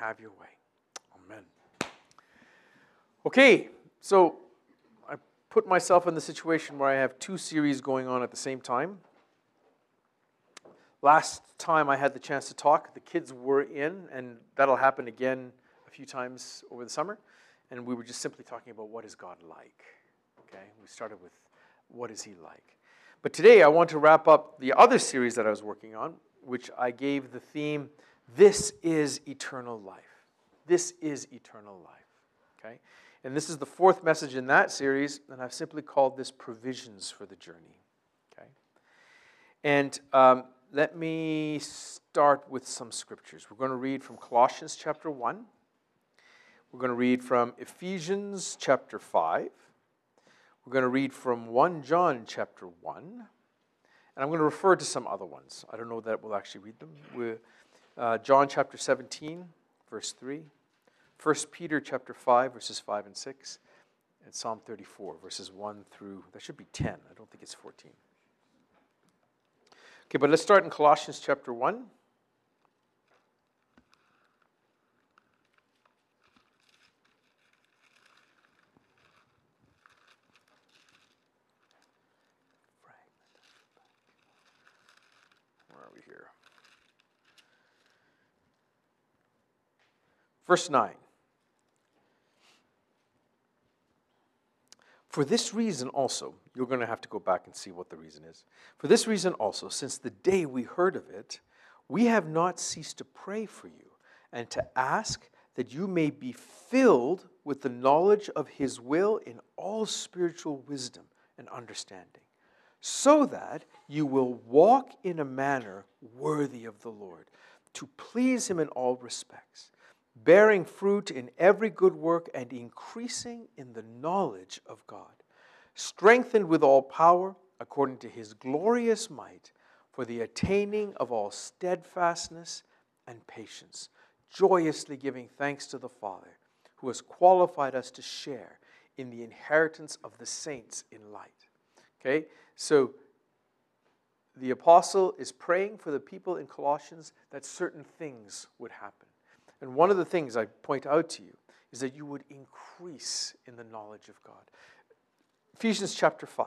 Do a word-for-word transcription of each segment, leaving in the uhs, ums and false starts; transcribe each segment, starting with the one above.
have your way. Amen. Okay, so I put myself in the situation where I have two series going on at the same time. Last time I had the chance to talk, the kids were in, and that'll happen again a few times over the summer. And we were just simply talking about what is God like. Okay, we started with what is he like. But today I want to wrap up the other series that I was working on, which I gave the theme, This is Eternal Life. This is Eternal Life. Okay? And this is the fourth message in that series, and I've simply called this Provisions for the Journey. Okay? And um, let me start with some scriptures. We're going to read from Colossians chapter one. We're going to read from Ephesians chapter five. We're going to read from First John chapter one. And I'm going to refer to some other ones. I don't know that we'll actually read them. We're, uh, John chapter seventeen, verse three. First Peter chapter five, verses five and six. And Psalm thirty-four, verses one through, that should be ten. I don't think it's fourteen. Okay, but let's start in Colossians chapter one. Where are we here? Verse nine. For this reason also, you're going to have to go back and see what the reason is. For this reason also, since the day we heard of it, we have not ceased to pray for you and to ask that you may be filled with the knowledge of his will in all spiritual wisdom and understanding, so that you will walk in a manner worthy of the Lord, to please him in all respects, bearing fruit in every good work and increasing in the knowledge of God, strengthened with all power according to his glorious might, for the attaining of all steadfastness and patience, joyously giving thanks to the Father, who has qualified us to share in the inheritance of the saints in light. Okay, so the apostle is praying for the people in Colossians that certain things would happen. And one of the things I point out to you is that you would increase in the knowledge of God. Ephesians chapter five.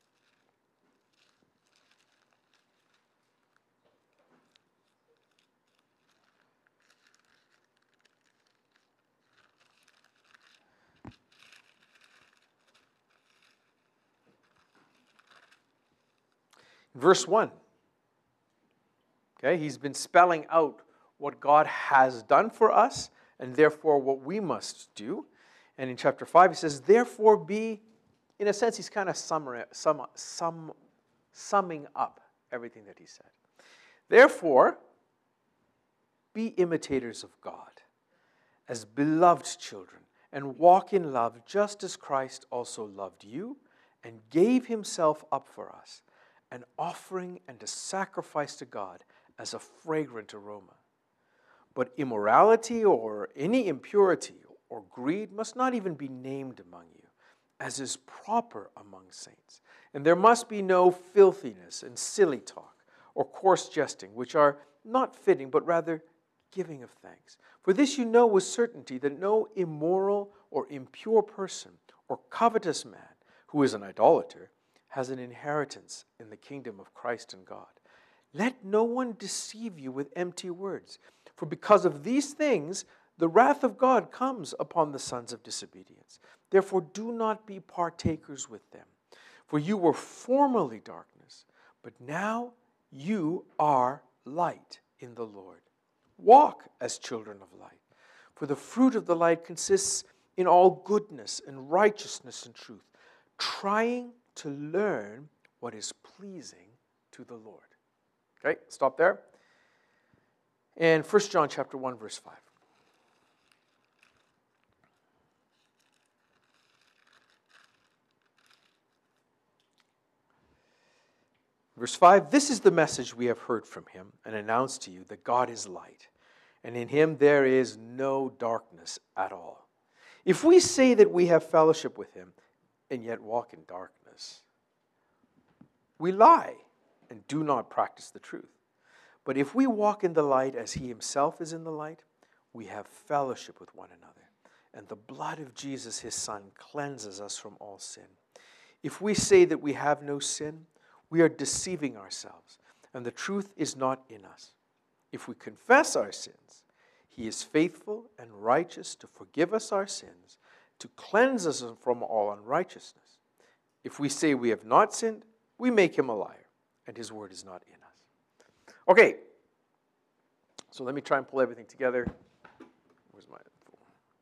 Verse one. Okay, he's been spelling out what God has done for us, and therefore what we must do. And in chapter five, he says, therefore be, in a sense, he's kind of summary, sum, sum, summing up everything that he said. Therefore, be imitators of God as beloved children, and walk in love just as Christ also loved you and gave himself up for us, an offering and a sacrifice to God as a fragrant aroma. But immorality or any impurity or greed must not even be named among you, as is proper among saints. And there must be no filthiness and silly talk or coarse jesting, which are not fitting, but rather giving of thanks. For this you know with certainty that no immoral or impure person or covetous man who is an idolater has an inheritance in the kingdom of Christ and God. Let no one deceive you with empty words. For because of these things, the wrath of God comes upon the sons of disobedience. Therefore, do not be partakers with them. For you were formerly darkness, but now you are light in the Lord. Walk as children of light. For the fruit of the light consists in all goodness and righteousness and truth, trying to learn what is pleasing to the Lord. Okay, stop there. And First John chapter one, verse five. Verse five, this is the message we have heard from him and announced to you, that God is light, and in him there is no darkness at all. If we say that we have fellowship with him and yet walk in darkness, we lie and do not practice the truth. But if we walk in the light as he himself is in the light, we have fellowship with one another, and the blood of Jesus, his Son, cleanses us from all sin. If we say that we have no sin, we are deceiving ourselves, and the truth is not in us. If we confess our sins, he is faithful and righteous to forgive us our sins, to cleanse us from all unrighteousness. If we say we have not sinned, we make him a liar, and his word is not in us. Okay, so let me try and pull everything together. Where's my phone?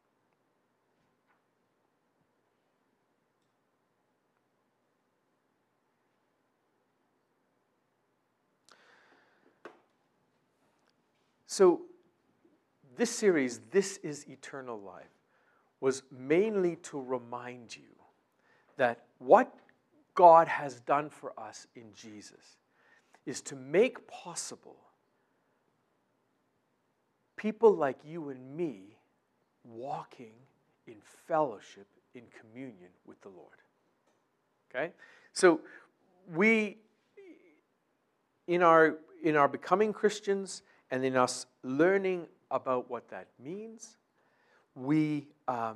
So this series, This is Eternal Life, was mainly to remind you that what God has done for us in Jesus is to make possible people like you and me walking in fellowship, in communion with the Lord. Okay? So we, in our, in our becoming Christians and in us learning about what that means, we um,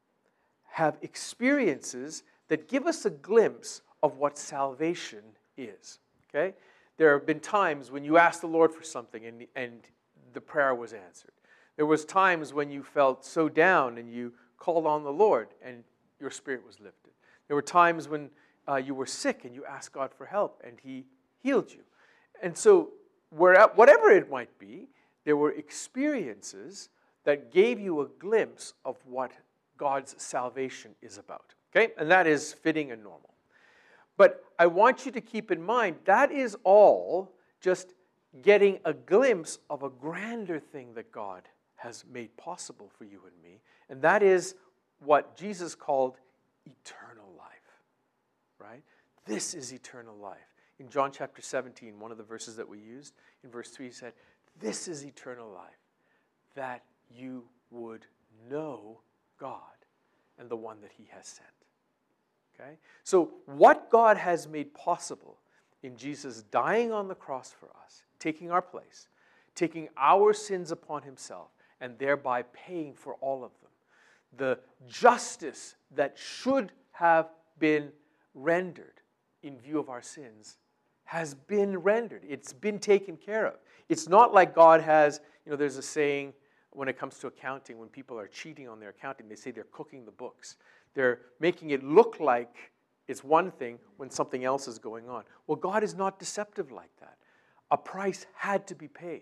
have experiences that give us a glimpse of what salvation is. Okay? There have been times when you asked the Lord for something and, and the prayer was answered. There was times when you felt so down and you called on the Lord and your spirit was lifted. There were times when uh, you were sick and you asked God for help and he healed you. And so where, whatever it might be, there were experiences that gave you a glimpse of what God's salvation is about. Okay? And that is fitting and normal. But I want you to keep in mind that is all just getting a glimpse of a grander thing that God has made possible for you and me, and that is what Jesus called eternal life, right? This is eternal life. In John chapter seventeen, one of the verses that we used, in verse three, he said, this is eternal life, that you would know God and the one that he has sent. Okay? So what God has made possible in Jesus dying on the cross for us, taking our place, taking our sins upon himself, and thereby paying for all of them. The justice that should have been rendered in view of our sins has been rendered. It's been taken care of. It's not like God has, you know, there's a saying when it comes to accounting, when people are cheating on their accounting, they say they're cooking the books. They're making it look like it's one thing when something else is going on. Well, God is not deceptive like that. A price had to be paid.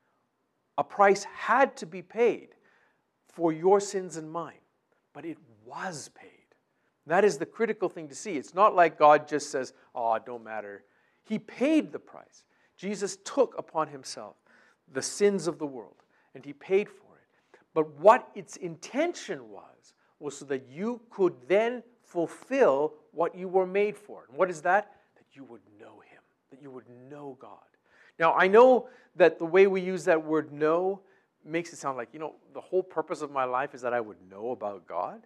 A price had to be paid for your sins and mine, but it was paid. That is the critical thing to see. It's not like God just says, oh, it don't matter. He paid the price. Jesus took upon himself the sins of the world, and he paid for it. But what its intention was, was so that you could then fulfill what you were made for. And what is that? That you would know him, that you would know God. Now, I know that the way we use that word know makes it sound like, you know, the whole purpose of my life is that I would know about God.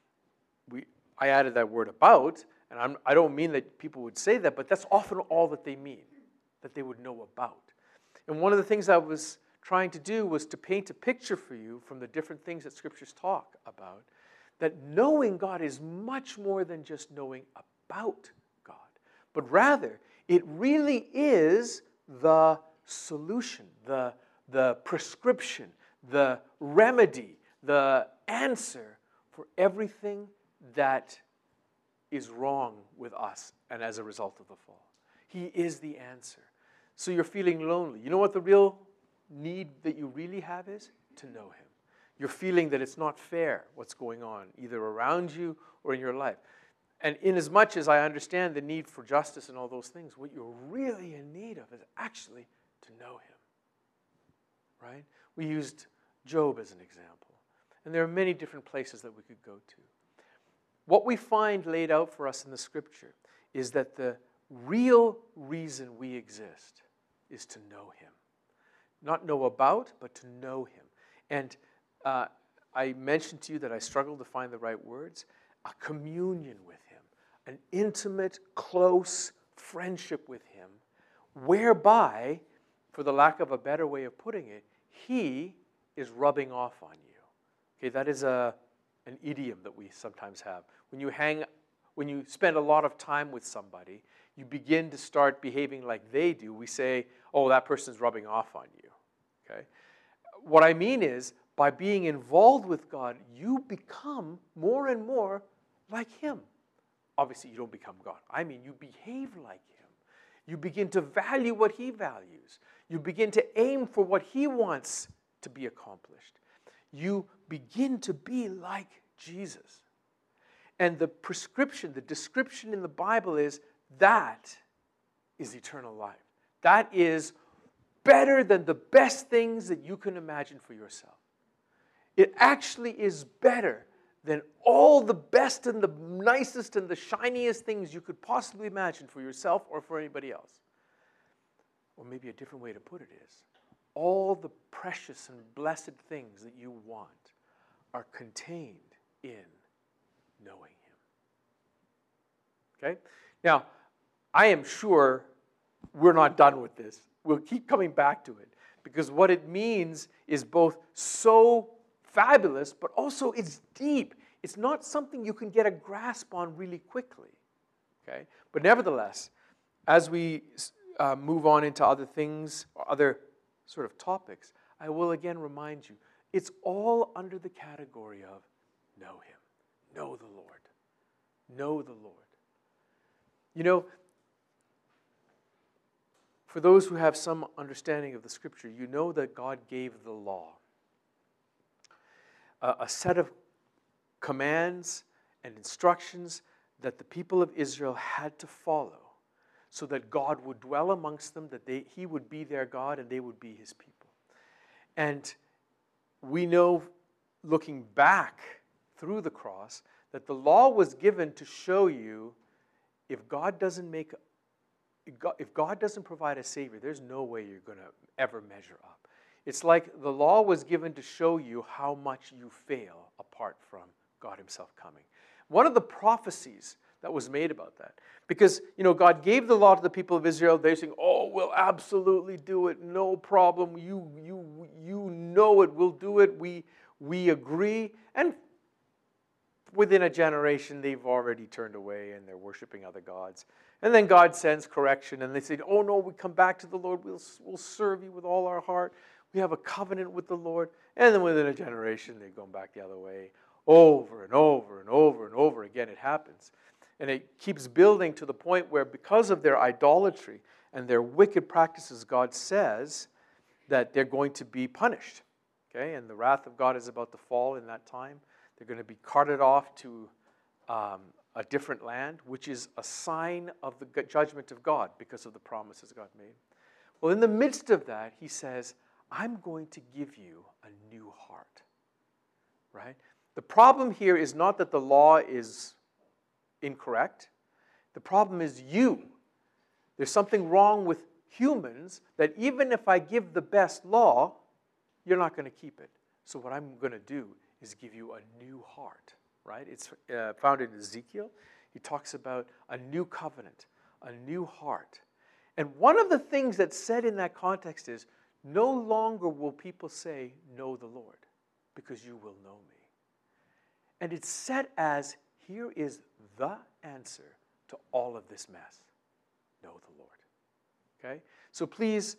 We, I added that word about, and I'm, I don't mean that people would say that, but that's often all that they mean, that they would know about. And one of the things I was trying to do was to paint a picture for you from the different things that scriptures talk about, that knowing God is much more than just knowing about God, but rather it really is the solution, the, the prescription, the remedy, the answer for everything that is wrong with us and as a result of the fall. He is the answer. So you're feeling lonely. You know what the real need that you really have is? To know him. You're feeling that it's not fair what's going on, either around you or in your life. And in as much as I understand the need for justice and all those things, what you're really in need of is actually to know him. Right? We used Job as an example. And there are many different places that we could go to. What we find laid out for us in the scripture is that the real reason we exist is to know him. Not know about, but to know him. And uh, I mentioned to you that I struggled to find the right words. A communion with him. An intimate, close friendship with him, whereby, for the lack of a better way of putting it, he is rubbing off on you. Okay, that is a, an idiom that we sometimes have. When you hang, when you spend a lot of time with somebody, you begin to start behaving like they do. We say, oh, that person's rubbing off on you. Okay? What I mean is, by being involved with God, you become more and more like Him. Obviously, you don't become God. I mean, you behave like Him. You begin to value what He values. You begin to aim for what He wants to be accomplished. You begin to be like Jesus. And the prescription, the description in the Bible is, that is eternal life. That is better than the best things that you can imagine for yourself. It actually is better than all the best and the nicest and the shiniest things you could possibly imagine for yourself or for anybody else. Or maybe a different way to put it is, all the precious and blessed things that you want are contained in knowing Him. Okay? Now, I am sure we're not done with this. We'll keep coming back to it, because what it means is both so fabulous, but also it's deep. It's not something you can get a grasp on really quickly. Okay? But nevertheless, as we uh, move on into other things, or other sort of topics, I will again remind you, it's all under the category of know Him. Know the Lord. Know the Lord. You know, for those who have some understanding of the Scripture, you know that God gave the law. A, a set of commands and instructions that the people of Israel had to follow so that God would dwell amongst them, that they, He would be their God and they would be His people. And we know, looking back through the cross, that the law was given to show you if God doesn't make, if God doesn't provide a Savior, there's no way you're going to ever measure up. It's like the law was given to show you how much you fail apart from God Himself coming. One of the prophecies that was made about that, because, you know, God gave the law to the people of Israel, they're saying, oh, we'll absolutely do it, no problem, you, you, you know it, we'll do it, we, we agree, and within a generation, they've already turned away and they're worshiping other gods. And then God sends correction and they say, oh no, we come back to the Lord. We'll, we'll serve you with all our heart. We have a covenant with the Lord. And then within a generation, they've gone back the other way. Over and over and over and over again it happens. And it keeps building to the point where, because of their idolatry and their wicked practices, God says that they're going to be punished. Okay? And the wrath of God is about to fall in that time. They're going to be carted off to um, a different land, which is a sign of the judgment of God because of the promises God made. Well, in the midst of that, He says, I'm going to give you a new heart. Right? The problem here is not that the law is incorrect. The problem is you. There's something wrong with humans that even if I give the best law, you're not going to keep it. So what I'm going to do is give you a new heart, right? It's uh, found in Ezekiel. He talks about a new covenant, a new heart. And one of the things that's said in that context is, no longer will people say, know the Lord, because you will know me. And it's set as, here is the answer to all of this mess. Know the Lord. Okay? So please,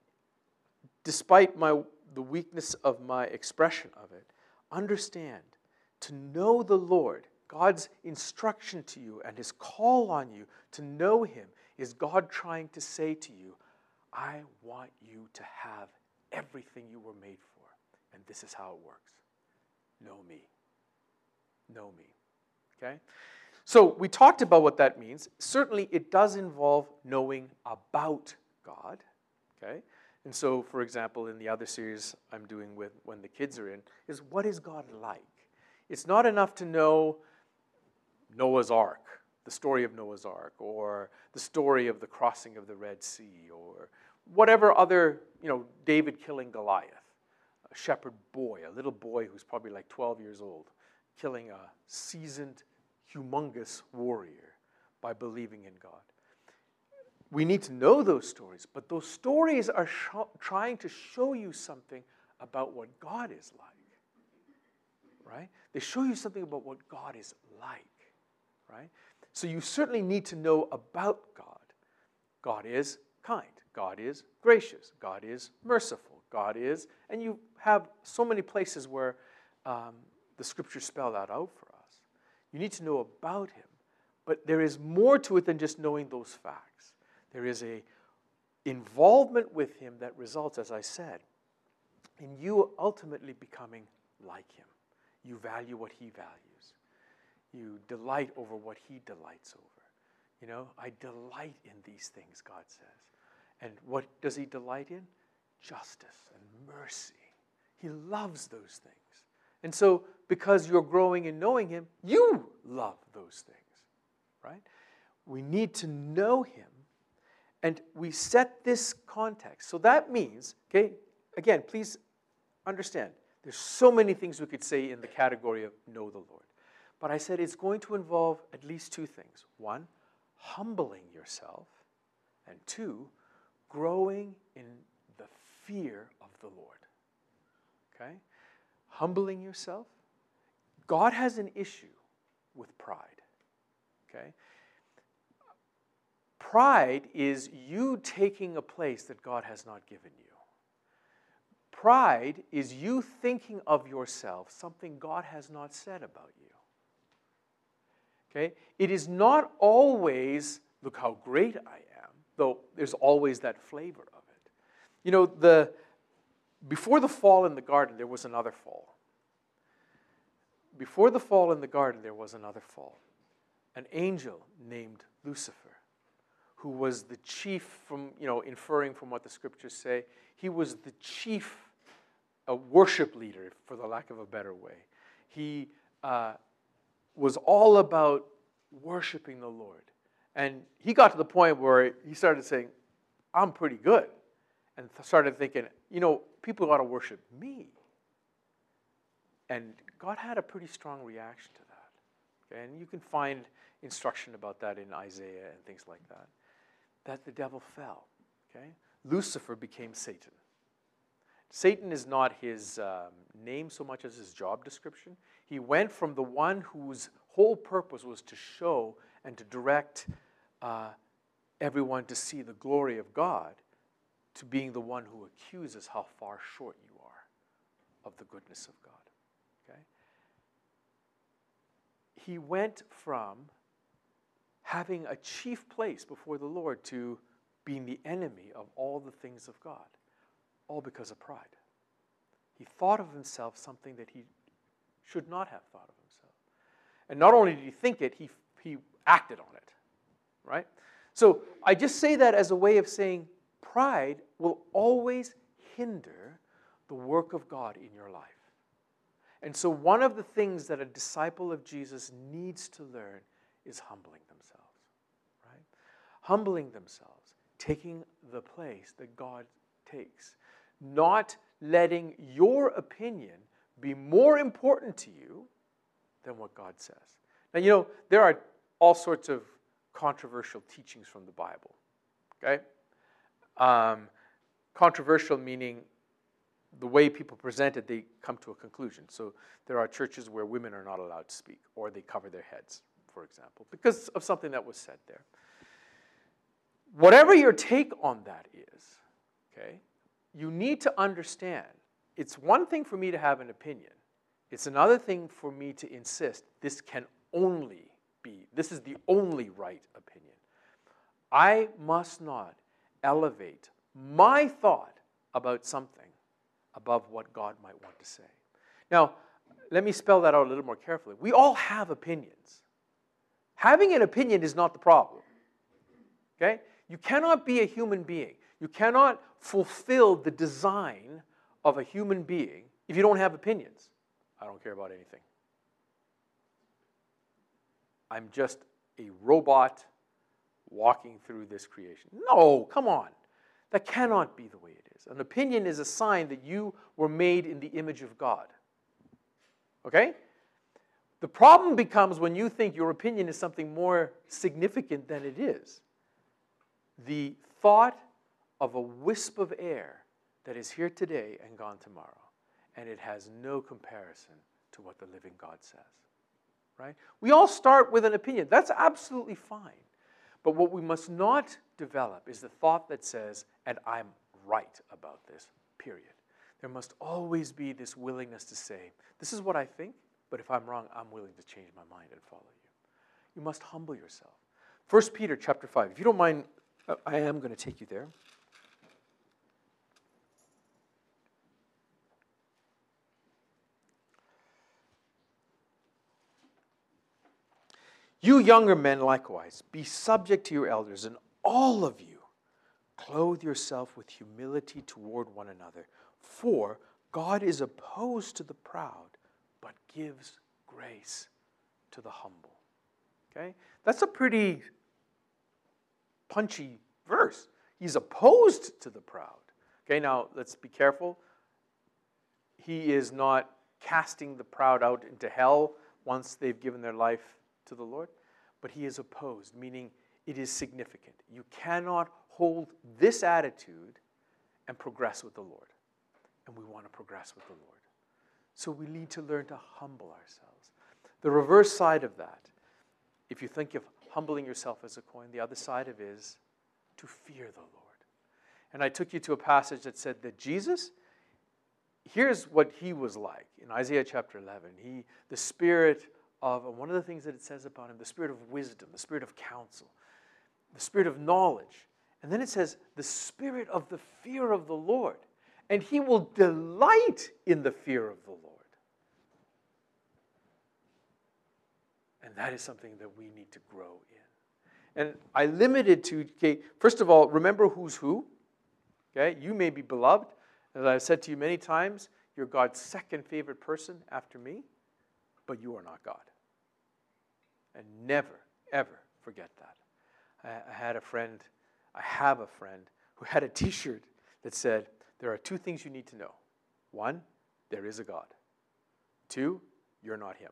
despite my the weakness of my expression of it, understand, to know the Lord, God's instruction to you and His call on you to know Him, is God trying to say to you, I want you to have everything you were made for. And this is how it works. Know me. Know me. Okay? So we talked about what that means. Certainly it does involve knowing about God. Okay? And so, for example, in the other series I'm doing with when the kids are in, is what is God like? It's not enough to know Noah's Ark, the story of Noah's Ark, or the story of the crossing of the Red Sea, or whatever other, you know, David killing Goliath, a shepherd boy, a little boy who's probably like twelve years old, killing a seasoned, humongous warrior by believing in God. We need to know those stories, but those stories are sh- trying to show you something about what God is like, right? They show you something about what God is like, right? So you certainly need to know about God. God is kind. God is gracious. God is merciful. God is, and you have so many places where um, the Scriptures spell that out for us. You need to know about Him. But there is more to it than just knowing those facts. There is a involvement with Him that results, as I said, in you ultimately becoming like Him. You value what He values. You delight over what He delights over. You know, I delight in these things, God says. And what does He delight in? Justice and mercy. He loves those things. And so, because you're growing in knowing Him, you love those things, right? We need to know Him, and we set this context. So that means, okay, again, please understand, there's so many things we could say in the category of know the Lord. But I said it's going to involve at least two things. One, humbling yourself, and two, growing in the fear of the Lord. Okay? Humbling yourself. God has an issue with pride. Okay? Pride is you taking a place that God has not given you. Pride is you thinking of yourself something God has not said about you. Okay? It is not always, look how great I am, though there's always that flavor of it. You know, the before the fall in the garden, there was another fall. Before the fall in the garden, there was another fall. An angel named Lucifer, who was the chief, from, you know, inferring from what the Scriptures say, he was the chief uh, worship leader, for the lack of a better way. He uh, was all about worshiping the Lord. And he got to the point where he started saying, I'm pretty good. And started thinking, you know, people ought to worship me. And God had a pretty strong reaction to that. Okay? And you can find instruction about that in Isaiah and things like that. That the devil fell. Okay? Lucifer became Satan. Satan is not his um, name so much as his job description. He went from the one whose whole purpose was to show and to direct uh, everyone to see the glory of God, to being the one who accuses how far short you are of the goodness of God. Okay? He went from having a chief place before the Lord to being the enemy of all the things of God, all because of pride. He thought of himself something that he should not have thought of himself. And not only did he think it, he, he acted on it, right? So I just say that as a way of saying pride will always hinder the work of God in your life. And so one of the things that a disciple of Jesus needs to learn is humbling themselves, right? Humbling themselves, taking the place that God takes. Not letting your opinion be more important to you than what God says. Now, you know, there are all sorts of controversial teachings from the Bible, okay? Um, controversial meaning the way people present it, they come to a conclusion. So there are churches where women are not allowed to speak, or they cover their heads, for example, because of something that was said there. Whatever your take on that is, okay, you need to understand, it's one thing for me to have an opinion. It's another thing for me to insist this can only be, this is the only right opinion. I must not elevate my thought about something above what God might want to say. Now, let me spell that out a little more carefully. We all have opinions. Having an opinion is not the problem. Okay? You cannot be a human being. You cannot fulfill the design of a human being if you don't have opinions. I don't care about anything. I'm just a robot walking through this creation. No, come on. That cannot be the way it is. An opinion is a sign that you were made in the image of God. Okay? The problem becomes when you think your opinion is something more significant than it is. The thought of a wisp of air that is here today and gone tomorrow. and it has no comparison to what the living God says. Right? We all start with an opinion. That's absolutely fine. But what we must not develop is the thought that says, and I'm right about this, period. There must always be this willingness to say, this is what I think, but if I'm wrong, I'm willing to change my mind and follow you. You must humble yourself. First Peter chapter five. If you don't mind, I am going to take you there. You younger men likewise, be subject to your elders, and all of you clothe yourself with humility toward one another. For God is opposed to the proud, but gives grace to the humble. Okay? That's a pretty punchy verse. He's opposed to the proud. Okay, now let's be careful. He is not casting the proud out into hell once they've given their life to the Lord, but he is opposed, meaning it is significant. You cannot hold this attitude and progress with the Lord. And we want to progress with the Lord. So we need to learn to humble ourselves. The reverse side of that, if you think of humbling yourself as a coin, the other side of it is to fear the Lord. And I took you to a passage that said that Jesus, here's what he was like. In Isaiah chapter eleven, he, the spirit of, and one of the things that it says about him, the spirit of wisdom, the spirit of counsel, the spirit of knowledge. And then it says, the spirit of the fear of the Lord. And he will delight in the fear of the Lord. And that is something that we need to grow in. And I limited to, okay, first of all, remember who's who. Okay, you may be beloved. As I've said to you many times, you're God's second favorite person after me, but you are not God. And never, ever forget that. I, I had a friend, I have a friend, who had a t-shirt that said, there are two things you need to know. One, there is a God. Two, you're not him.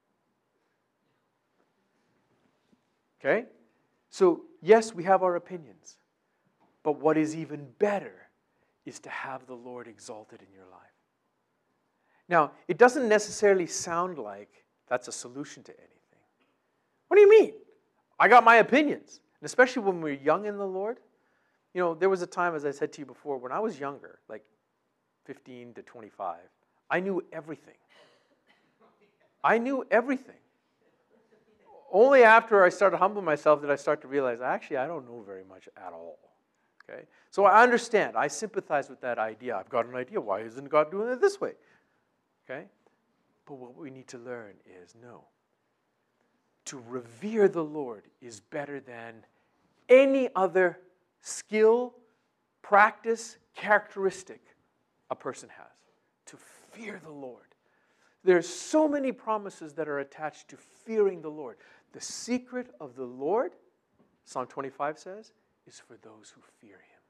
Okay? So, yes, we have our opinions. But what is even better is to have the Lord exalted in your life. Now, it doesn't necessarily sound like that's a solution to anything. What do you mean? I got my opinions. And especially when we're young in the Lord. You know, there was a time, as I said to you before, when I was younger, like fifteen to twenty-five, I knew everything. I knew everything. Only after I started humbling myself did I start to realize, actually, I don't know very much at all. Okay? So I understand. I sympathize with that idea. I've got an idea. Why isn't God doing it this way? Okay? But what we need to learn is, no. To revere the Lord is better than any other skill, practice, characteristic a person has. To fear the Lord. There's so many promises that are attached to fearing the Lord. The secret of the Lord, Psalm twenty-five says, is for those who fear him.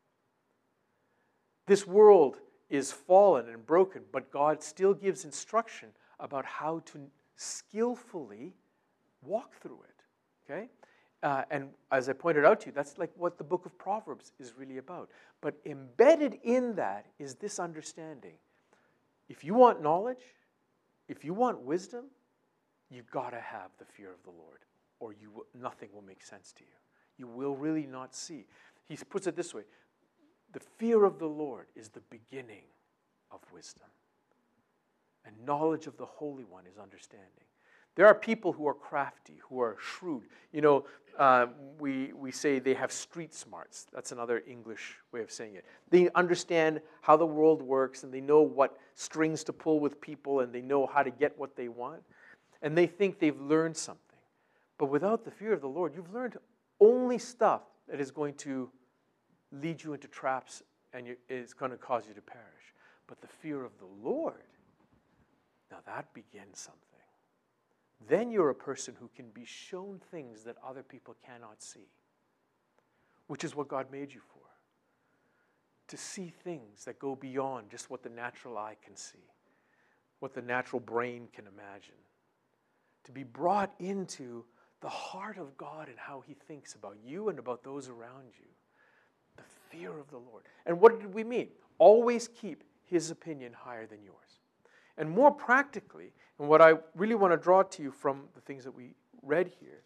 This world is fallen and broken, but God still gives instruction about how to skillfully walk through it. Okay? Uh, and as I pointed out to you, that's like what the book of Proverbs is really about. But embedded in that is this understanding. If you want knowledge, if you want wisdom, you've got to have the fear of the Lord, or you will, nothing will make sense to you. You will really not see. He puts it this way. The fear of the Lord is the beginning of wisdom. And knowledge of the Holy One is understanding. There are people who are crafty, who are shrewd. You know, uh, we, we say they have street smarts. That's another English way of saying it. They understand how the world works, and they know what strings to pull with people, and they know how to get what they want. And they think they've learned something. But without the fear of the Lord, you've learned only stuff that is going to lead you into traps and you, it's going to cause you to perish. But the fear of the Lord, now that begins something. Then you're a person who can be shown things that other people cannot see, which is what God made you for. To see things that go beyond just what the natural eye can see, what the natural brain can imagine. To be brought into the heart of God and how he thinks about you and about those around you. The fear of the Lord. And what did we mean? Always keep his opinion higher than yours. And more practically, and what I really want to draw to you from the things that we read here,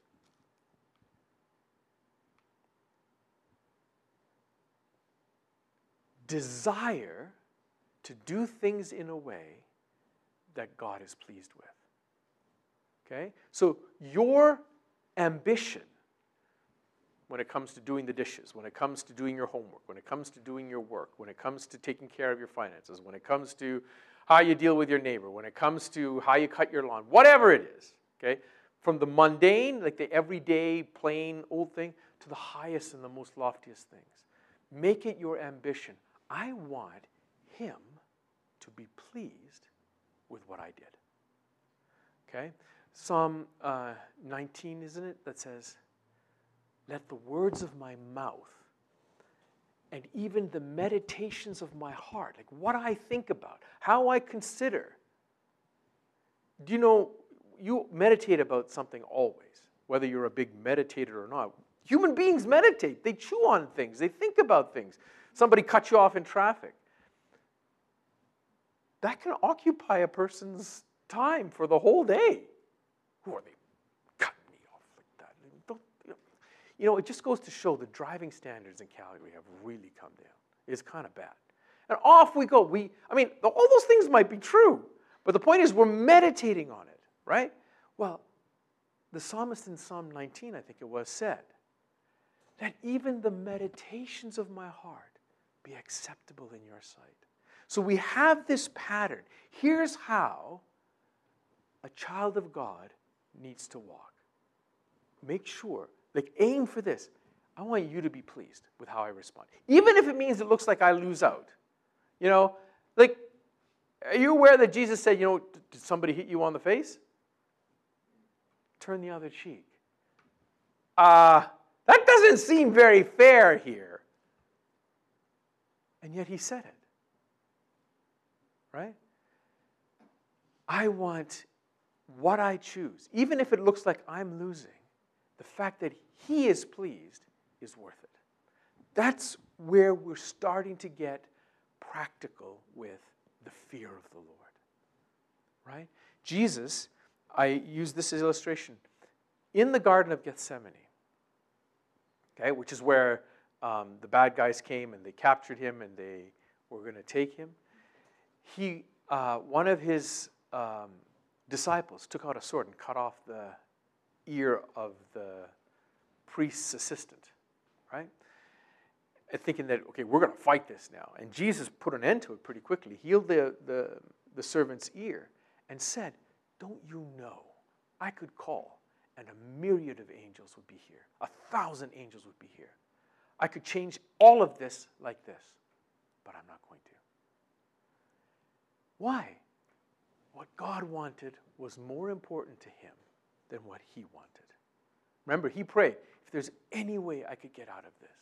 desire to do things in a way that God is pleased with. Okay? So your ambition when it comes to doing the dishes, when it comes to doing your homework, when it comes to doing your work, when it comes to taking care of your finances, when it comes to how you deal with your neighbor, when it comes to how you cut your lawn, whatever it is, okay? From the mundane, like the everyday, plain, old thing, to the highest and the most loftiest things. Make it your ambition. I want him to be pleased with what I did. Okay? Psalm uh, nineteen, isn't it, that says, let the words of my mouth and even the meditations of my heart, like what I think about, how I consider. Do you know, you meditate about something always, whether you're a big meditator or not. Human beings meditate. They chew on things. They think about things. Somebody cuts you off in traffic. That can occupy a person's time for the whole day. Who are they? Cut me off like that. Don't, you know, you know, it just goes to show the driving standards in Calgary have really come down. It's kind of bad. And off we go. We, I mean, all those things might be true, but the point is we're meditating on it, right? Well, the psalmist in Psalm nineteen, I think it was, said, that even the meditations of my heart be acceptable in your sight. So we have this pattern. Here's how a child of God needs to walk. Make sure, like aim for this. I want you to be pleased with how I respond. Even if it means it looks like I lose out. You know, like, are you aware that Jesus said, you know, did somebody hit you on the face? Turn the other cheek. Uh, that doesn't seem very fair here. And yet he said it. Right? I want what I choose, even if it looks like I'm losing, the fact that he is pleased is worth it. That's where we're starting to get practical with the fear of the Lord. Right? Jesus, I use this as illustration, in the Garden of Gethsemane, okay, which is where um, the bad guys came and they captured him and they were going to take him. He, uh, one of his um, disciples took out a sword and cut off the ear of the priest's assistant, right? And thinking that, okay, we're going to fight this now. And Jesus put an end to it pretty quickly, healed the, the, the servant's ear, and said, don't you know, I could call, and a myriad of angels would be here. A thousand angels would be here. I could change all of this like this, but I'm not going to. Why? What God wanted was more important to him than what he wanted. Remember, he prayed, if there's any way I could get out of this,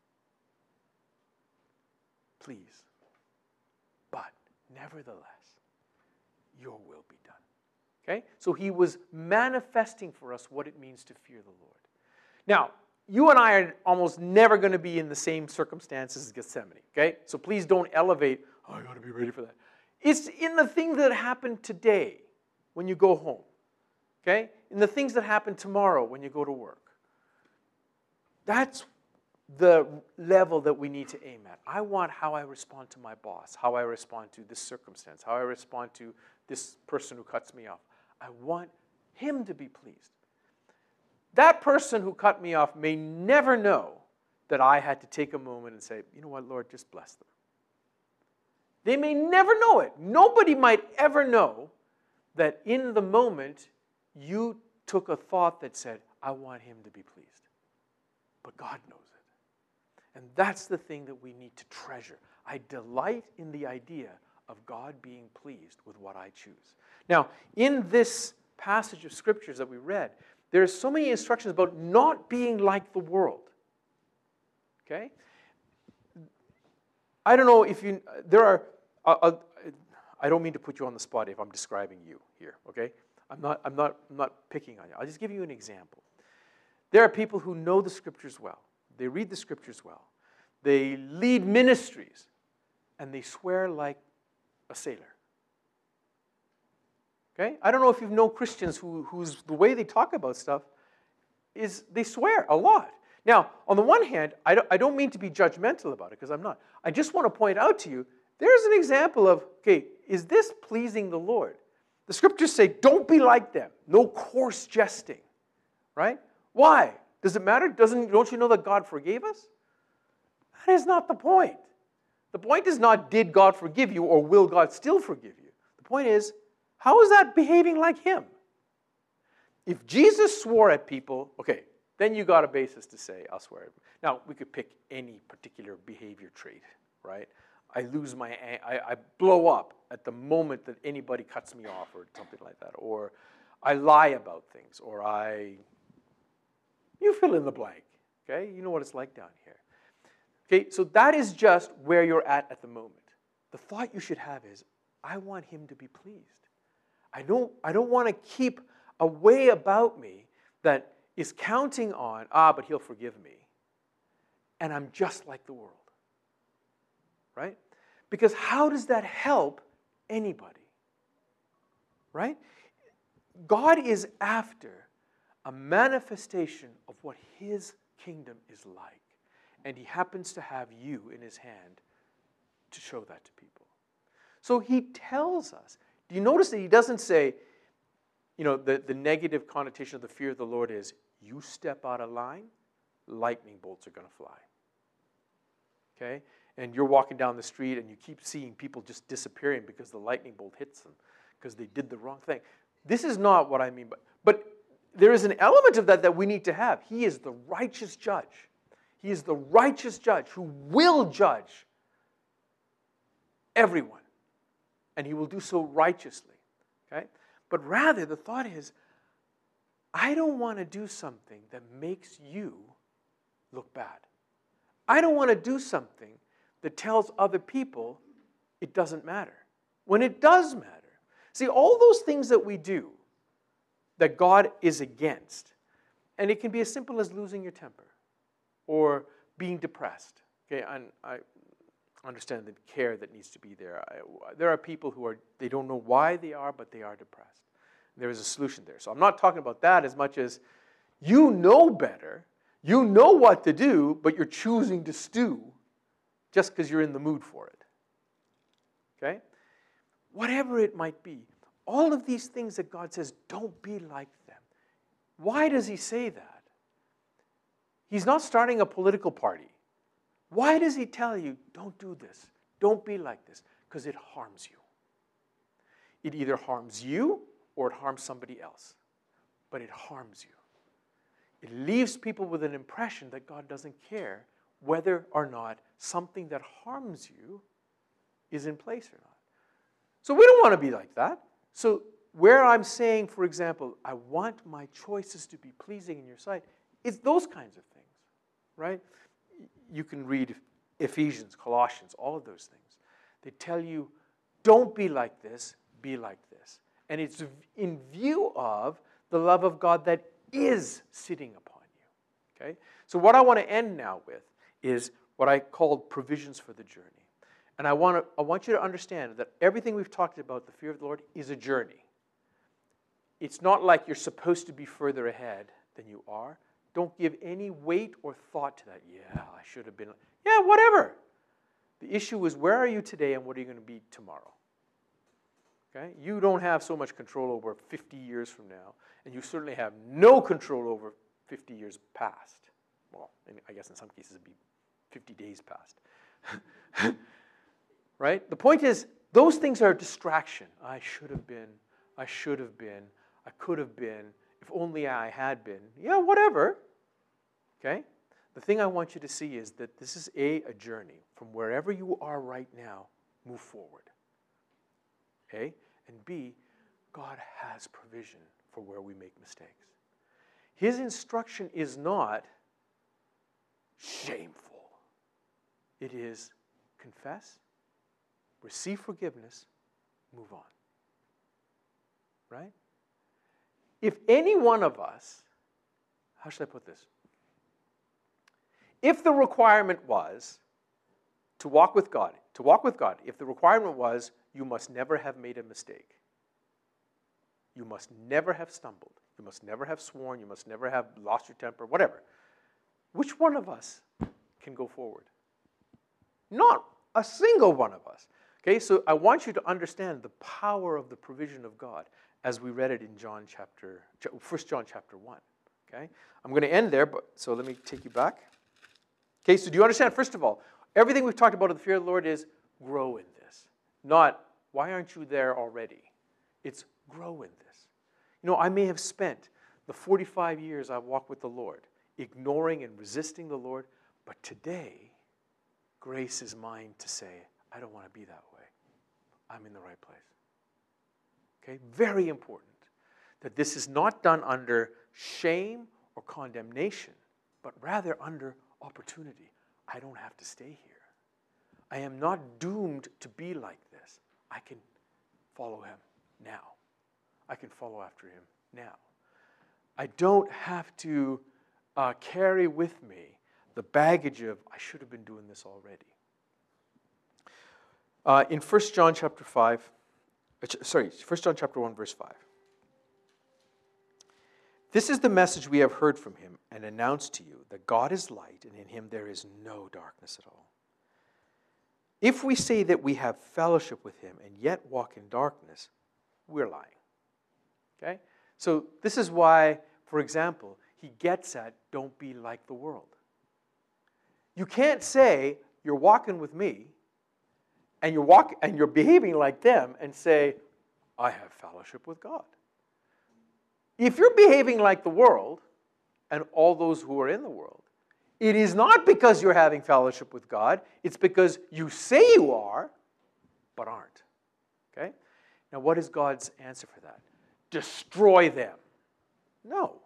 please. But nevertheless, your will be done. Okay? So he was manifesting for us what it means to fear the Lord. Now, you and I are almost never going to be in the same circumstances as Gethsemane. Okay? So please don't elevate, oh, I got to be ready for that. It's in the things that happen today when you go home. Okay? In the things that happen tomorrow when you go to work. That's the level that we need to aim at. I want how I respond to my boss, how I respond to this circumstance, how I respond to this person who cuts me off. I want him to be pleased. That person who cut me off may never know that I had to take a moment and say, you know what, Lord, just bless them. They may never know it. Nobody might ever know that in the moment you took a thought that said, I want him to be pleased. But God knows it. And that's the thing that we need to treasure. I delight in the idea of God being pleased with what I choose. Now, in this passage of scriptures that we read, there are so many instructions about not being like the world. Okay? I don't know if you, there are, uh, I don't mean to put you on the spot if I'm describing you here, okay? I'm not, I'm not, I'm not picking on you. I'll just give you an example. There are people who know the scriptures well. They read the scriptures well. They lead ministries, and they swear like a sailor. Okay? I don't know if you know Christians who, whose the way they talk about stuff is they swear a lot. Now, on the one hand, I don't, I don't mean to be judgmental about it, because I'm not. I just want to point out to you, there's an example of, okay, is this pleasing the Lord? The scriptures say, don't be like them. No coarse jesting. Right? Why? Does it matter? Doesn't, don't you know that God forgave us? That is not the point. The point is not, did God forgive you, or will God still forgive you? The point is, how is that behaving like him? If Jesus swore at people, okay, then you got a basis to say, I'll swear. Now, we could pick any particular behavior trait, right? I lose my, I, I blow up at the moment that anybody cuts me off or something like that. Or I lie about things, or I, you fill in the blank, okay? You know what it's like down here. Okay, so that is just where you're at at the moment. The thought you should have is, I want him to be pleased. I don't, I don't want to keep a way about me that is counting on, ah, but he'll forgive me. And I'm just like the world. Right? Because how does that help anybody? Right? God is after a manifestation of what his kingdom is like. And he happens to have you in his hand to show that to people. So he tells us. Do you notice that he doesn't say, you know, the, the negative connotation of the fear of the Lord is, you step out of line, lightning bolts are going to fly. Okay? And you're walking down the street and you keep seeing people just disappearing because the lightning bolt hits them, because they did the wrong thing. This is not what I mean. But, but there is an element of that that we need to have. He is the righteous judge. He is the righteous judge who will judge everyone. And he will do so righteously. Okay? But rather, the thought is, I don't want to do something that makes you look bad. I don't want to do something that tells other people it doesn't matter, when it does matter. See, all those things that we do that God is against, and it can be as simple as losing your temper or being depressed. Okay, and I understand the care that needs to be there. I, there are people who are, they don't know why they are, but they are depressed. There is a solution there. So I'm not talking about that as much as you know better, you know what to do, but you're choosing to stew just because you're in the mood for it. Okay? Whatever it might be, all of these things that God says, don't be like them. Why does he say that? He's not starting a political party. Why does he tell you, don't do this, don't be like this? Because it harms you. It either harms you or it harms somebody else. But it harms you. It leaves people with an impression that God doesn't care whether or not something that harms you is in place or not. So we don't want to be like that. So where I'm saying, for example, I want my choices to be pleasing in your sight, it's those kinds of things, right? You can read Ephesians, Colossians, all of those things. They tell you, don't be like this, be like this. And it's in view of the love of God that is sitting upon you. Okay? So what I want to end now with is what I called provisions for the journey. And I want to, I want you to understand that everything we've talked about, the fear of the Lord, is a journey. It's not like you're supposed to be further ahead than you are. Don't give any weight or thought to that. Yeah, I should have been. Yeah, whatever. The issue is, where are you today and what are you going to be tomorrow? Okay? You don't have so much control over fifty years from now, and you certainly have no control over fifty years past. Well, I guess in some cases it'd be fifty days past. Right? The point is, those things are a distraction. I should have been. I should have been. I could have been. If only I had been. Yeah, whatever. Okay? The thing I want you to see is that this is A, a journey. From wherever you are right now, move forward. Okay? And B, God has provision for where we make mistakes. His instruction is not shameful. It is confess, receive forgiveness, move on. Right? If any one of us, how should I put this? If the requirement was to walk with God, to walk with God, if the requirement was you must never have made a mistake. You must never have stumbled. You must never have sworn. You must never have lost your temper, whatever. Which one of us can go forward? Not a single one of us. Okay, so I want you to understand the power of the provision of God as we read it in John chapter, First John chapter one. Okay, I'm going to end there, but so let me take you back. Okay, so do you understand? First of all, everything we've talked about in the fear of the Lord is grow in this. Not, why aren't you there already? It's grow in this. You know, I may have spent the forty-five years I've walked with the Lord ignoring and resisting the Lord, but today, grace is mine to say, I don't want to be that way. I'm in the right place. Okay, very important that this is not done under shame or condemnation, but rather under opportunity. I don't have to stay here. I am not doomed to be like this. I can follow him now. I can follow after him now. I don't have to uh, carry with me the baggage of, I should have been doing this already. Uh, in First John chapter five, sorry, First John chapter one, verse five. This is the message we have heard from him and announced to you, that God is light, and in him there is no darkness at all. If we say that we have fellowship with him and yet walk in darkness, we're lying. Okay? So this is why, for example, he gets at, don't be like the world. You can't say, you're walking with me, and you're walk and you're behaving like them, and say, I have fellowship with God. If you're behaving like the world, and all those who are in the world, it is not because you're having fellowship with God, it's because you say you are, but aren't. Okay? Now, what is God's answer for that? Destroy them. No.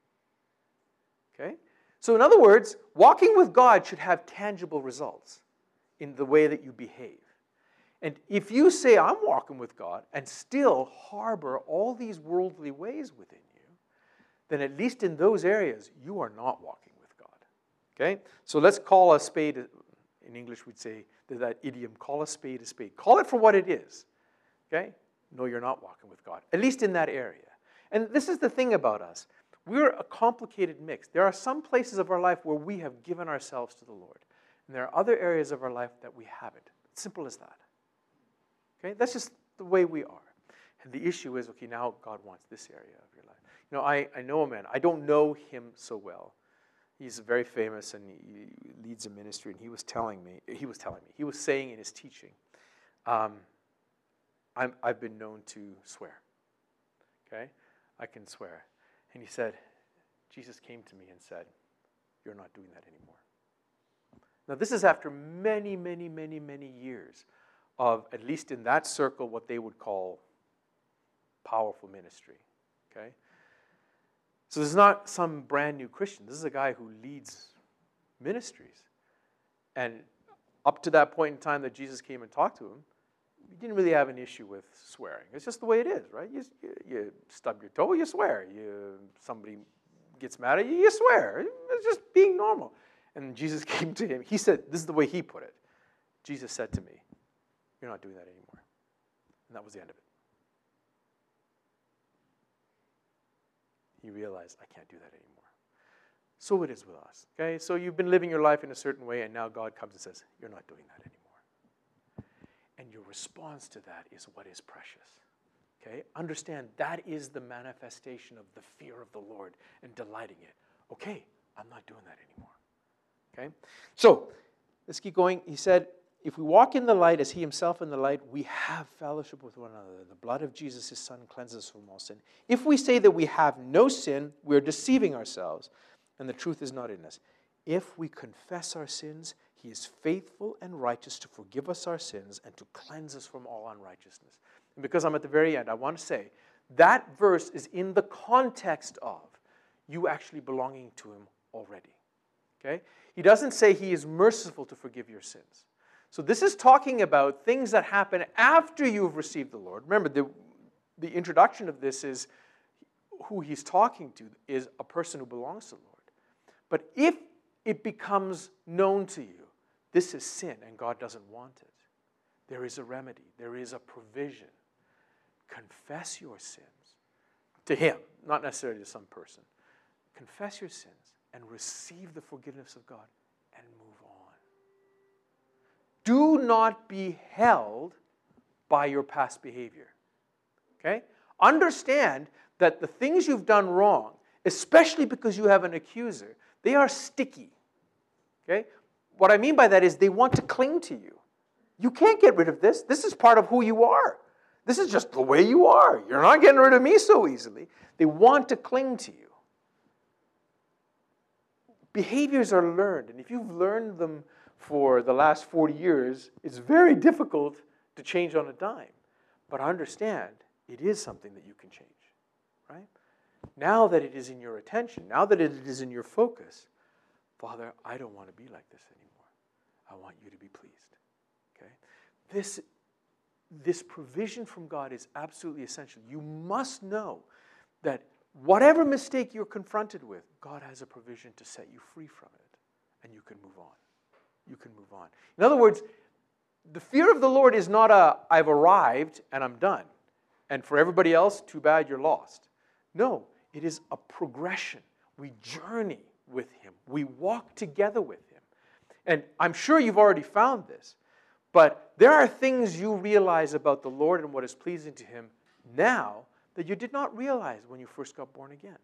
Okay? So in other words, walking with God should have tangible results in the way that you behave. And if you say, I'm walking with God, and still harbor all these worldly ways within you, then at least in those areas, you are not walking with God. Okay? So let's call a spade, in English we'd say that idiom, call a spade a spade. Call it for what it is. Okay? No, you're not walking with God, at least in that area. And this is the thing about us. We're a complicated mix. There are some places of our life where we have given ourselves to the Lord. And there are other areas of our life that we haven't. It's simple as that. Okay? That's just the way we are. And the issue is, okay, now God wants this area of your life. You know, I, I know a man. I don't know him so well. He's very famous and he leads a ministry. And he was telling me, he was telling me, he was saying in his teaching, um, I'm, I've been known to swear. Okay? I can swear. And he said, Jesus came to me and said, you're not doing that anymore. Now, this is after many, many, many, many years of, at least in that circle, what they would call powerful ministry. Okay? So this is not some brand new Christian. This is a guy who leads ministries. And up to that point in time that Jesus came and talked to him, he didn't really have an issue with swearing. It's just the way it is, right? You, you, you stub your toe, you swear. You, somebody gets mad at you, you swear. It's just being normal. And Jesus came to him. He said, this is the way he put it. Jesus said to me, you're not doing that anymore. And that was the end of it. He realized, I can't do that anymore. So it is with us. Okay? So you've been living your life in a certain way, and now God comes and says, you're not doing that anymore. And your response to that is what is precious. Okay? Understand that is the manifestation of the fear of the Lord and delighting in it. Okay, I'm not doing that anymore. Okay? So, let's keep going. He said, if we walk in the light as he himself in the light, we have fellowship with one another. The blood of Jesus, his son, cleanses us from all sin. If we say that we have no sin, we are deceiving ourselves, and the truth is not in us. If we confess our sins, he is faithful and righteous to forgive us our sins and to cleanse us from all unrighteousness. And because I'm at the very end, I want to say that verse is in the context of you actually belonging to him already. Okay? He doesn't say he is merciful to forgive your sins. So this is talking about things that happen after you've received the Lord. Remember, the, the introduction of this is who he's talking to is a person who belongs to the Lord. But if it becomes known to you, this is sin and God doesn't want it, there is a remedy. There is a provision. Confess your sins to him, not necessarily to some person. Confess your sins and receive the forgiveness of God and move on. Do not be held by your past behavior. Okay? Understand that the things you've done wrong, especially because you have an accuser, they are sticky. Okay? What I mean by that is they want to cling to you. You can't get rid of this. This is part of who you are. This is just the way you are. You're not getting rid of me so easily. They want to cling to you. Behaviors are learned, and if you've learned them for the last forty years, it's very difficult to change on a dime. But understand, it is something that you can change, right? Now that it is in your attention, now that it is in your focus, Father, I don't want to be like this anymore. I want you to be pleased, okay? This, this provision from God is absolutely essential. You must know that whatever mistake you're confronted with, God has a provision to set you free from it, and you can move on. You can move on. In other words, the fear of the Lord is not a, I've arrived and I'm done. And for everybody else, too bad, you're lost. No, it is a progression. We journey with him. We walk together with him. And I'm sure you've already found this, but there are things you realize about the Lord and what is pleasing to him now that you did not realize when you first got born again.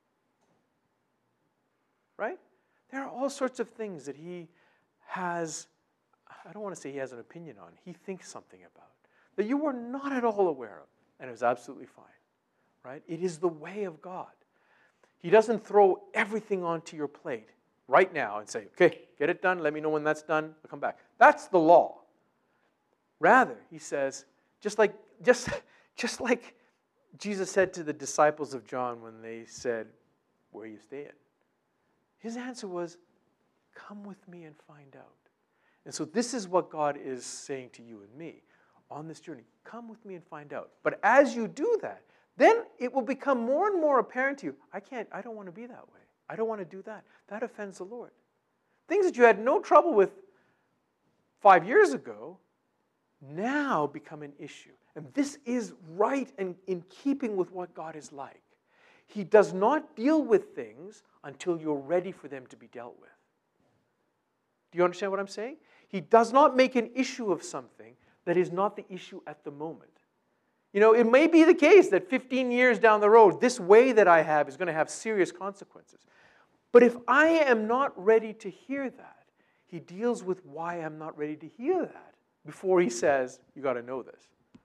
Right? There are all sorts of things that he has, I don't want to say he has an opinion on, he thinks something about, that you were not at all aware of, and it was absolutely fine. Right? It is the way of God. He doesn't throw everything onto your plate right now and say, okay, get it done, let me know when that's done, I'll come back. That's the law. Rather, he says, just like, just, just like Jesus said to the disciples of John when they said, where are you staying? His answer was, come with me and find out. And so this is what God is saying to you and me on this journey. Come with me and find out. But as you do that, then it will become more and more apparent to you, I can't, I don't want to be that way. I don't want to do that. That offends the Lord. Things that you had no trouble with five years ago now become an issue. And this is right and in keeping with what God is like. He does not deal with things until you're ready for them to be dealt with. Do you understand what I'm saying? He does not make an issue of something that is not the issue at the moment. You know, it may be the case that fifteen years down the road, this way that I have is going to have serious consequences. But if I am not ready to hear that, he deals with why I'm not ready to hear that before he says, you got to know this.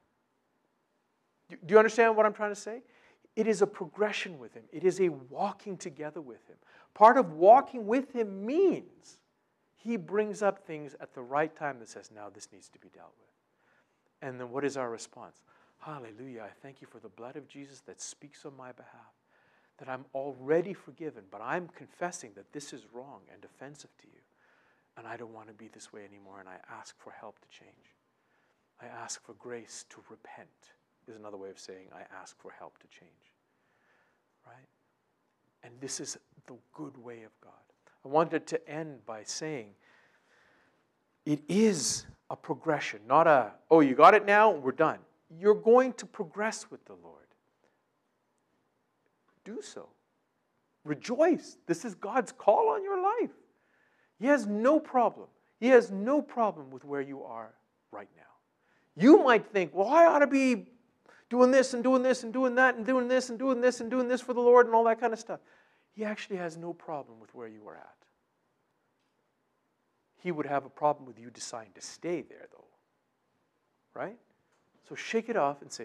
Do you understand what I'm trying to say? It is a progression with him. It is a walking together with him. Part of walking with him means he brings up things at the right time that says, now this needs to be dealt with. And then what is our response? Hallelujah, I thank you for the blood of Jesus that speaks on my behalf, that I'm already forgiven, but I'm confessing that this is wrong and offensive to you, and I don't want to be this way anymore, and I ask for help to change. I ask for grace to repent, is another way of saying I ask for help to change. Right? And this is the good way of God. I wanted to end by saying it is a progression, not a, oh, you got it now, we're done. You're going to progress with the Lord. Do so. Rejoice. This is God's call on your life. He has no problem. He has no problem with where you are right now. You might think, well, I ought to be doing this and doing this and doing that and doing this and doing this and doing this for the Lord and all that kind of stuff. He actually has no problem with where you are at. He would have a problem with you deciding to stay there, though. Right? So shake it off and say,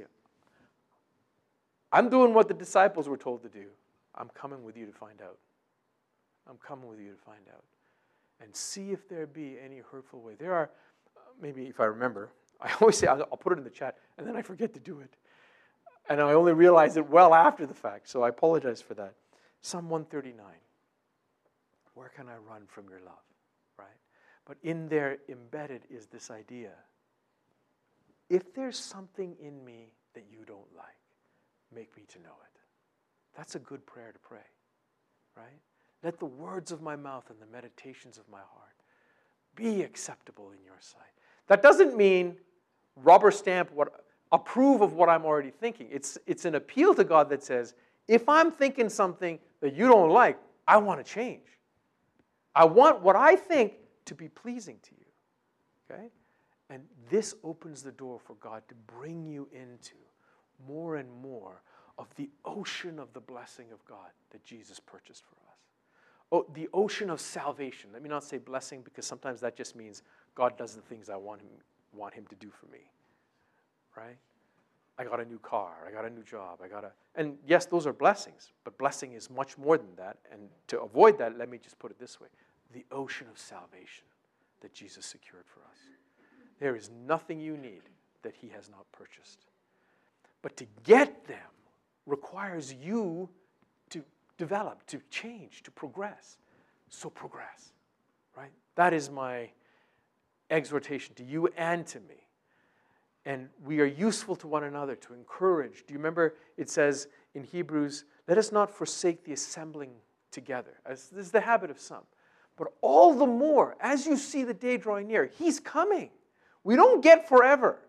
I'm doing what the disciples were told to do. I'm coming with you to find out. I'm coming with you to find out. And see if there be any hurtful way. There are, maybe if I remember, I always say, I'll, I'll put it in the chat, and then I forget to do it. And I only realize it well after the fact, so I apologize for that. Psalm one thirty-nine. Where can I run from your love? Right? But in there embedded is this idea. If there's something in me that you don't like, make me to know it. That's a good prayer to pray, right? Let the words of my mouth and the meditations of my heart be acceptable in your sight. That doesn't mean rubber stamp what, approve of what I'm already thinking. It's, it's an appeal to God that says, if I'm thinking something that you don't like, I want to change. I want what I think to be pleasing to you. Okay? And this opens the door for God to bring you into more and more of the ocean of the blessing of God that Jesus purchased for us. Oh, the ocean of salvation. Let me not say blessing, because sometimes that just means God does the things I want him, want him to do for me. Right? I got a new car. I got a new job. I got a... And yes, those are blessings. But blessing is much more than that. And to avoid that, let me just put it this way. The ocean of salvation that Jesus secured for us. There is nothing you need that he has not purchased. But to get them requires you to develop, to change, to progress. So progress, right? That is my exhortation to you and to me. And we are useful to one another, to encourage. Do you remember it says in Hebrews, let us not forsake the assembling together, as this is the habit of some. But all the more, as you see the day drawing near, he's coming. We don't get forever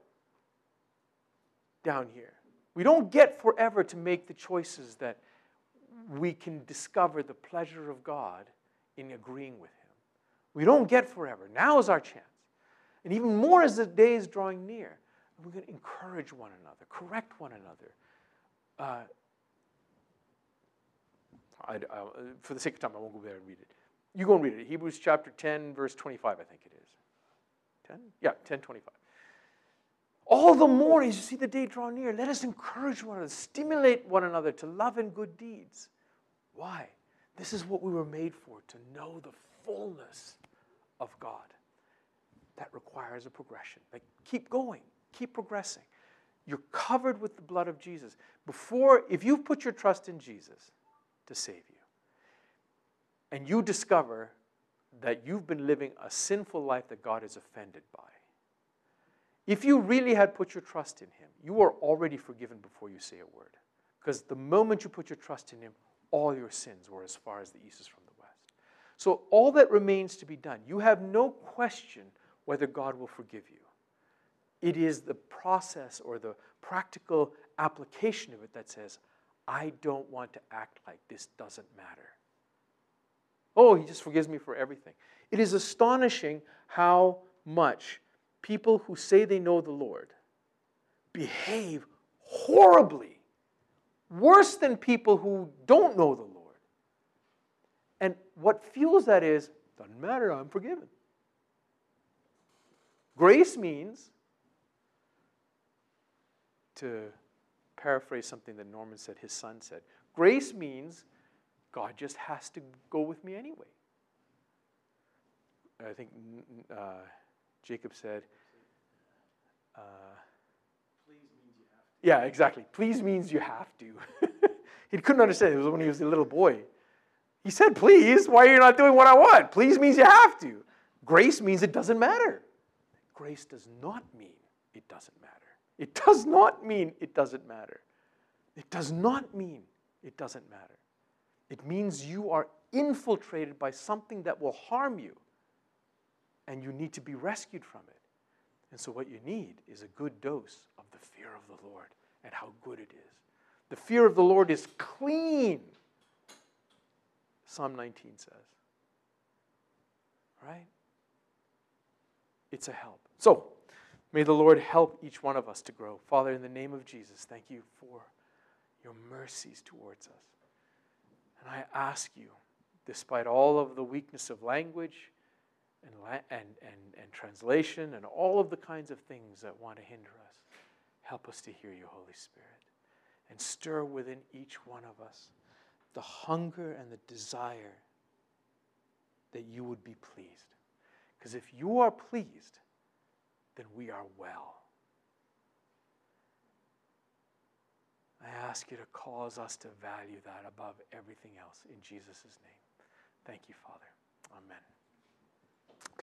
down here. We don't get forever to make the choices that we can discover the pleasure of God in agreeing with him. We don't get forever. Now is our chance. And even more as the day is drawing near, we're going to encourage one another, correct one another. Uh, I, I, for the sake of time, I won't go there and read it. You go and read it. Hebrews chapter ten, verse twenty-five, I think it is. ten? Yeah, ten twenty-five. All the more as you see the day draw near, let us encourage one another, stimulate one another to love and good deeds. Why? This is what we were made for, to know the fullness of God. That requires a progression. Like, keep going, keep progressing. You're covered with the blood of Jesus. Before, if you put your trust in Jesus to save you, and you discover that you've been living a sinful life that God is offended by, if you really had put your trust in him, you are already forgiven before you say a word. Because the moment you put your trust in him, all your sins were as far as the east is from the west. So all that remains to be done, you have no question whether God will forgive you. It is the process or the practical application of it that says, I don't want to act like this doesn't matter. Oh, he just forgives me for everything. It is astonishing how much people who say they know the Lord behave horribly, worse than people who don't know the Lord. And what fuels that is, doesn't matter, I'm forgiven. Grace means, to paraphrase something that Norman said, his son said, grace means God just has to go with me anyway. I think uh, Jacob said, uh, please means you have to. Yeah, exactly. Please means you have to. He couldn't understand. It was when he was a little boy. He said, please, why are you not doing what I want? Please means you have to. Grace means it doesn't matter. Grace does not mean it doesn't matter. It does not mean it doesn't matter. It does not mean it doesn't matter. It means you are infiltrated by something that will harm you, and you need to be rescued from it. And so what you need is a good dose of the fear of the Lord and how good it is. The fear of the Lord is clean, Psalm nineteen says. Right? It's a help. So, may the Lord help each one of us to grow. Father, in the name of Jesus, thank you for your mercies towards us. And I ask you, despite all of the weakness of language and, and, and, and translation and all of the kinds of things that want to hinder us, help us to hear you, Holy Spirit, and stir within each one of us the hunger and the desire that you would be pleased. Because if you are pleased, then we are well. I ask you to cause us to value that above everything else in Jesus' name. Thank you, Father. Amen.